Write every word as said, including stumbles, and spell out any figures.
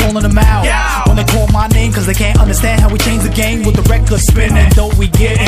calling them out. When they call my name, cause they can't understand how we change the game with the record spinning. Though we getting